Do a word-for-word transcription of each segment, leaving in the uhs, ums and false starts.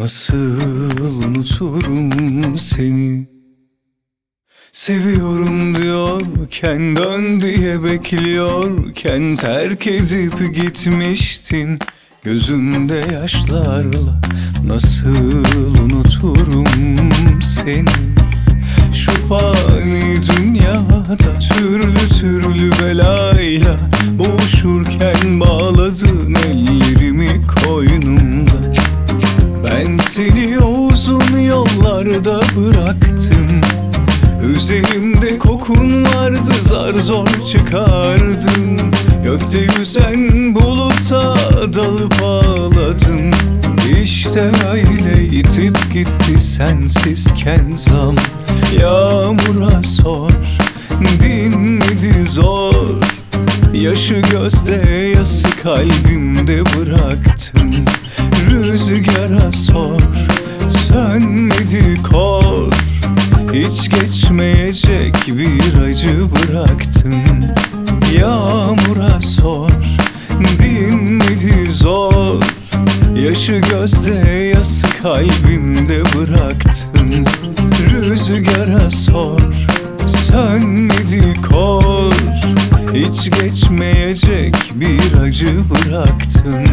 Nasıl unuturum seni? Seviyorum diyorken, dön diye bekliyorken terk edip gitmiştin gözünde yaşlarla. Nasıl unuturum seni? Şu fani dünyada türlü türlü belayla boğuşurken bağladın ellerimi koynumda. Ben seni o uzun yollarda bıraktım. Üzerimde kokun vardı, zar zor çıkardım. Gökte yüzen buluta dalıp ağladım. İşte öyle itip gitti sensizken zam. Yağmura sor, dinmedi zor. Yaşı gözde, yası kalbimde bıraktım. Rüzgara sor, sönmedi kor. Hiç geçmeyecek bir acı bıraktım. Yağmura sor, dinmedi zor. Yaşı gözde, yası kalbimde bıraktım. Rüzgara sor, sönmedi kor. Hiç geçmeyecek bir acı bıraktım.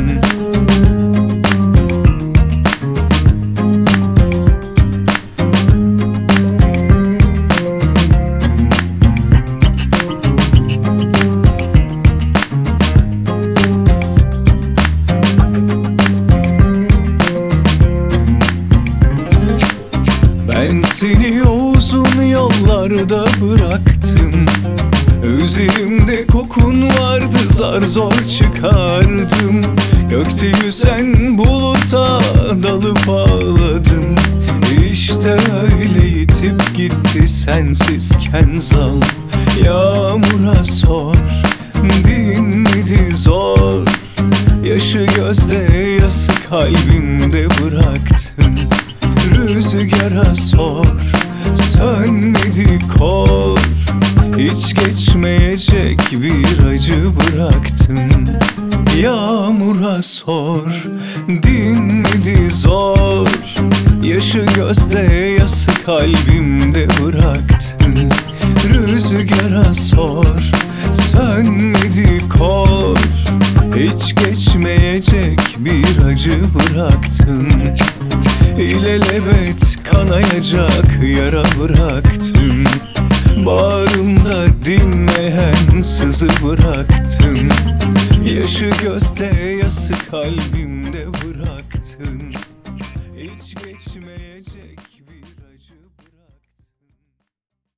Ben seni o uzun yollarda bıraktım. Üzerimde kokun vardı, zar zor çıkardım. Gökte yüzen buluta dalıp ağladım. İşte öyle itip gitti sensizken zam. Yağmura sor, dinmedi zor. Yaşı gözde, yası kalbimde bıraktım. Rüzgara sor, sönmedi kor. Hiç geçmeyecek bir acı bıraktım. Yağmura sor, dinmedi zor. Yaşı gözde, yası kalbimde bıraktım. Rüzgara sor, sönmedi kor. Hiç geçmeyecek bir acı bıraktım. İlelebet kanayacak yara bıraktım. Bağrımda dinmeyen sızı bıraktım. Yaşı gözde, yası kalbimde bıraktım. Hiç geçmeyecek